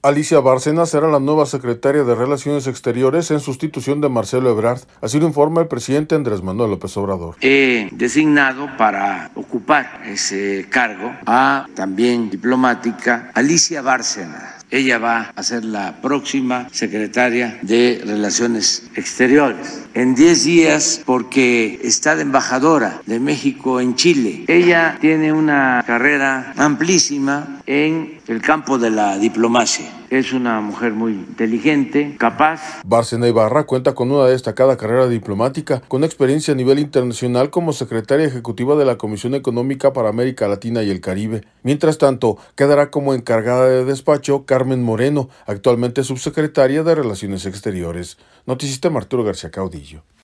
Alicia Bárcena será la nueva secretaria de Relaciones Exteriores en sustitución de Marcelo Ebrard, así lo informa el presidente Andrés Manuel López Obrador. He designado para ocupar ese cargo a también diplomática Alicia Bárcena. Ella va a ser la próxima secretaria de Relaciones Exteriores. En 10 días, porque está de embajadora de México en Chile. Ella tiene una carrera amplísima en el campo de la diplomacia. Es una mujer muy inteligente, capaz. Bárcena Ibarra cuenta con una destacada carrera diplomática, con experiencia a nivel internacional como secretaria ejecutiva de la Comisión Económica para América Latina y el Caribe. Mientras tanto, quedará como encargada de despacho Carmen Moreno, actualmente subsecretaria de Relaciones Exteriores. Noticista Arturo García Caudillo.